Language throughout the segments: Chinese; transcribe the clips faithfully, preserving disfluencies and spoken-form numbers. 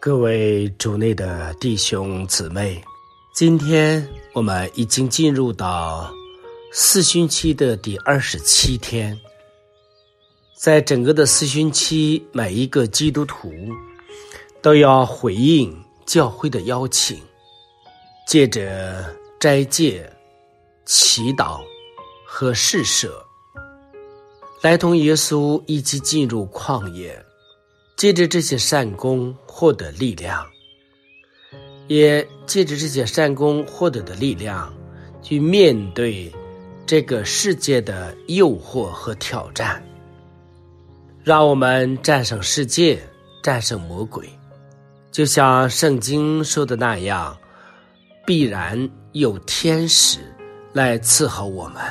各位主内的弟兄姊妹，今天我们已经进入到四旬期的第二十七天。在整个的四旬期，每一个基督徒都要回应教会的邀请，借着斋戒、祈祷和施舍，来同耶稣一起进入旷野，借着这些善功获得力量，也借着这些善功获得的力量去面对这个世界的诱惑和挑战，让我们战胜世界，战胜魔鬼。就像圣经说的那样，必然有天使来伺候我们。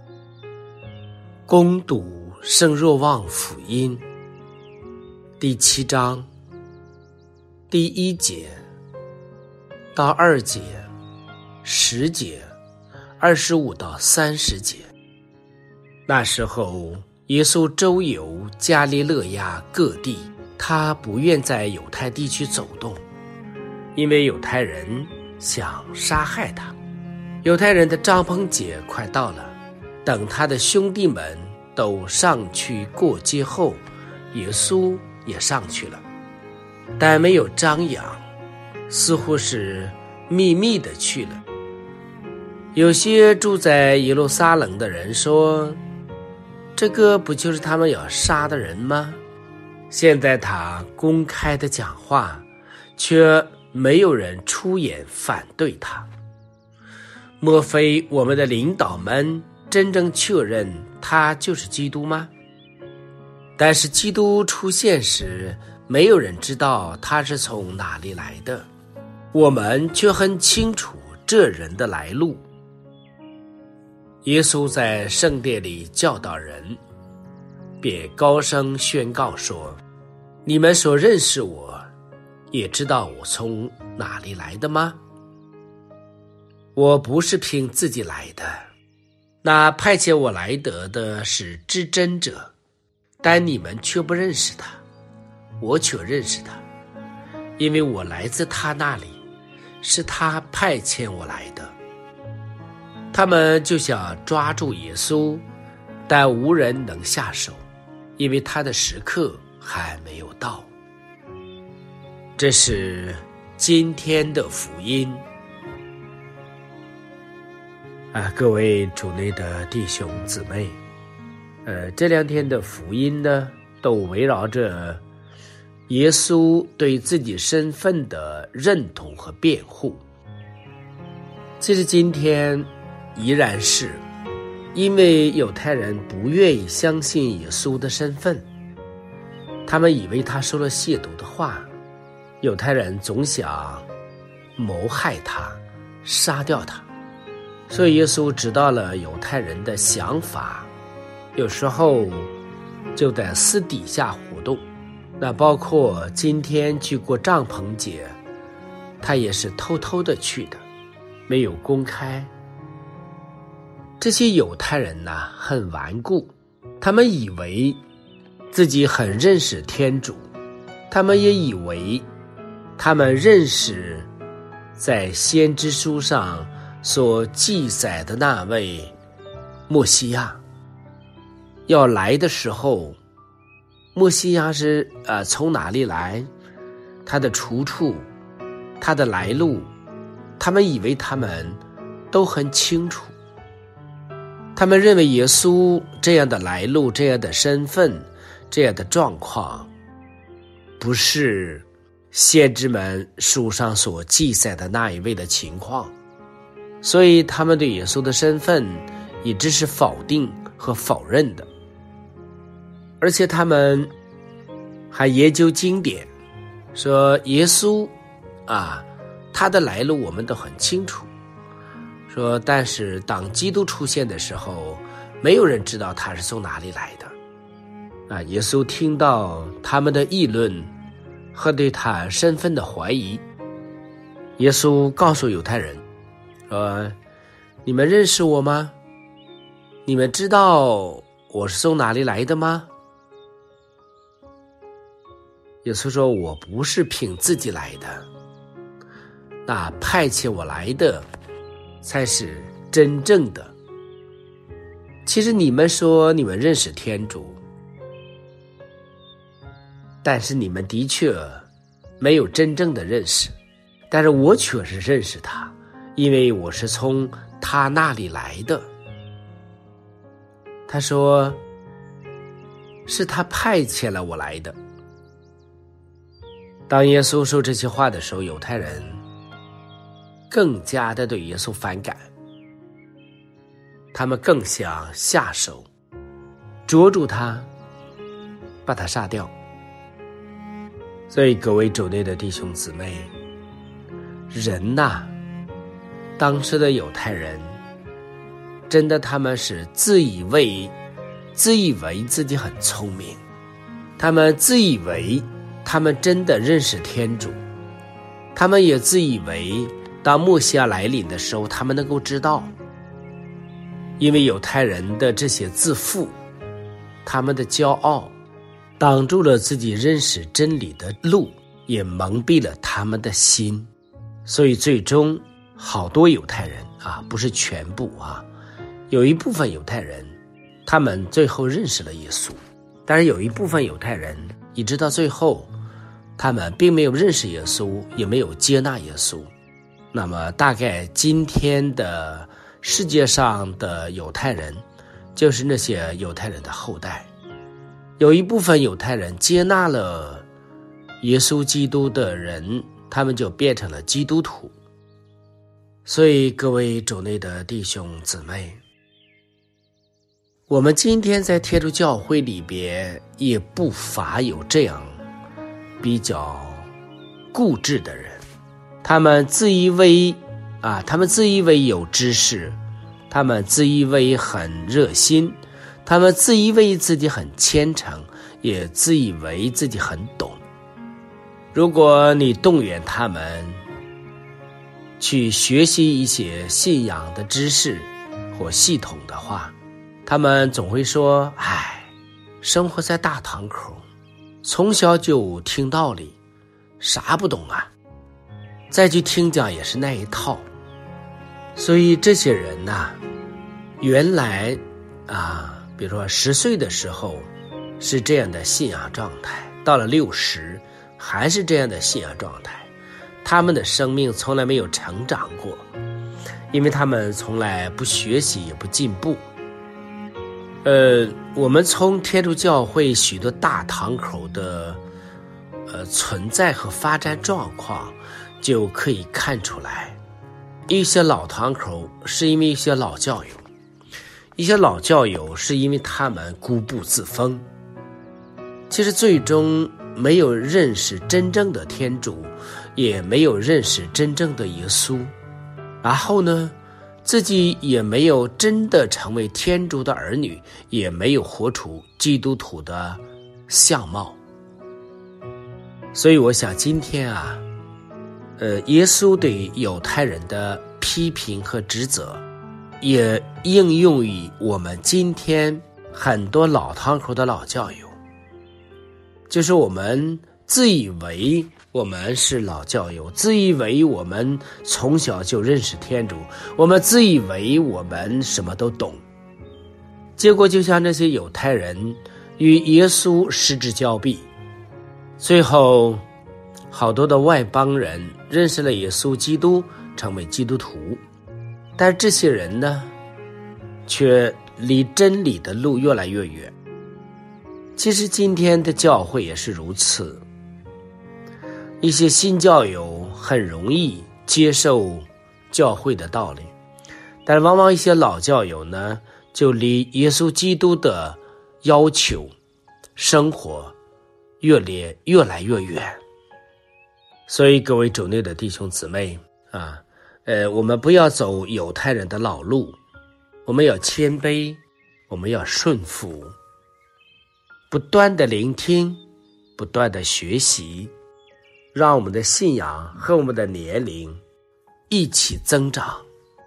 攻读圣若望福音第七章第一节到二节、十节、二十五到三十节。那时候耶稣周游加利勒亚各地，他不愿在犹太地区走动，因为犹太人想杀害他。犹太人的帐篷节快到了，等他的兄弟们都上去过街后，耶稣也上去了，但没有张扬，似乎是秘密的去了。有些住在耶路撒冷的人说，这个不就是他们要杀的人吗？现在他公开的讲话，却没有人出言反对他。莫非我们的领导们真正确认他就是基督吗？但是基督出现时，没有人知道他是从哪里来的，我们却很清楚这人的来路。耶稣在圣殿里教导人，便高声宣告说，你们所认识我，也知道我从哪里来的吗？我不是凭自己来的，那派遣我来得的是至真者，但你们却不认识他，我却认识他，因为我来自他那里，是他派遣我来的。他们就想抓住耶稣，但无人能下手，因为他的时刻还没有到。这是今天的福音啊，各位主内的弟兄姊妹，呃，这两天的福音呢，都围绕着耶稣对自己身份的认同和辩护。其实今天依然是因为犹太人不愿意相信耶稣的身份，他们以为他说了亵渎的话，犹太人总想谋害他，杀掉他。所以耶稣知道了犹太人的想法，有时候就在私底下活动。那包括今天去过帐篷节，他也是偷偷的去的，没有公开。这些犹太人呢，很顽固，他们以为自己很认识天主，他们也以为他们认识在先知书上所记载的那位默西亚要来的时候，默西亚是呃从哪里来，他的出处，他的来路，他们以为他们都很清楚。他们认为耶稣这样的来路，这样的身份，这样的状况，不是先知们书上所记载的那一位的情况，所以他们对耶稣的身份一直是否定和否认的。而且他们还研究经典，说耶稣啊，他的来路我们都很清楚，说但是当基督出现的时候，没有人知道他是从哪里来的啊。耶稣听到他们的议论和对他身份的怀疑，耶稣告诉犹太人说，你们认识我吗？你们知道我是从哪里来的吗？ 耶稣说，我不是凭自己来的，那派遣我来的才是真正的。其实你们说你们认识天主，但是你们的确没有真正的认识，但是我确实认识他，因为我是从他那里来的。他说是他派遣了我来的。当耶稣说这些话的时候，犹太人更加的对耶稣反感，他们更想下手捉住他，把他杀掉。所以各位主内的弟兄姊妹，人呐，当时的犹太人真的他们是自以为自以为自己很聪明，他们自以为他们真的认识天主，他们也自以为当默西亚来临的时候他们能够知道。因为犹太人的这些自负，他们的骄傲挡住了自己认识真理的路，也蒙蔽了他们的心。所以最终好多犹太人啊，不是全部啊，有一部分犹太人他们最后认识了耶稣，但是有一部分犹太人一直到最后他们并没有认识耶稣，也没有接纳耶稣。那么大概今天的世界上的犹太人就是那些犹太人的后代。有一部分犹太人接纳了耶稣基督的人，他们就变成了基督徒。所以各位主内的弟兄姊妹，我们今天在天主教会里边也不乏有这样比较固执的人，他们自以为啊，他们自以为有知识，他们自以为很热心，他们自以为自己很虔诚，也自以为自己很懂。如果你动员他们去学习一些信仰的知识或系统的话，他们总会说，唉，生活在大堂口，从小就听道理，啥不懂啊，再去听讲也是那一套。所以这些人呐，原来啊，比如说十岁的时候是这样的信仰状态，到了六十还是这样的信仰状态，他们的生命从来没有成长过，因为他们从来不学习也不进步。呃，我们从天主教会许多大堂口的呃存在和发展状况就可以看出来，一些老堂口是因为一些老教友，一些老教友是因为他们固步自封，其实最终没有认识真正的天主，也没有认识真正的耶稣，然后呢自己也没有真的成为天主的儿女，也没有活出基督徒的相貌。所以我想今天啊，呃，耶稣对犹太人的批评和指责也应用于我们今天很多老堂口的老教友，就是我们自以为我们是老教友，自以为我们从小就认识天主，我们自以为我们什么都懂，结果就像那些犹太人与耶稣失之交臂，最后好多的外邦人认识了耶稣基督，成为基督徒，但是这些人呢却离真理的路越来越远。其实今天的教会也是如此，一些新教友很容易接受教会的道理，但往往一些老教友呢就离耶稣基督的要求生活越来越来越远。所以各位主内的弟兄姊妹啊，呃，我们不要走犹太人的老路，我们要谦卑，我们要顺服，不断的聆听，不断的学习，让我们的信仰和我们的年龄一起增长，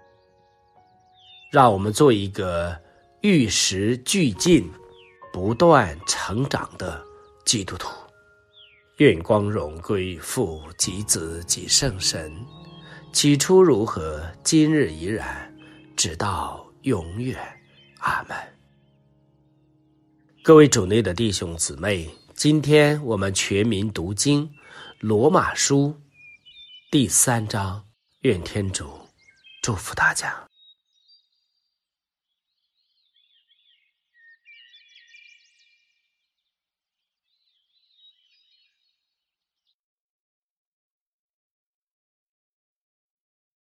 让我们做一个与时俱进、不断成长的基督徒。 愿光荣归父及子及圣神，起初如何，今日依然，直到永远。阿们。各位主内的弟兄姊妹，今天我们全民读经罗马书第三章，愿天主祝福大家。